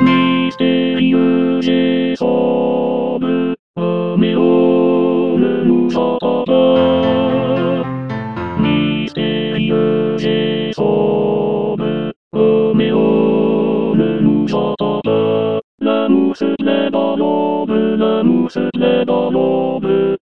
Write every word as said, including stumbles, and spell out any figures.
Mystérieux et sombre, Roméo ne nous entend pas. Mystérieux et sombre, Roméo ne nous entend pas. L'amour se plaît dans l'ombre, l'amour se plaît dans l'ombre.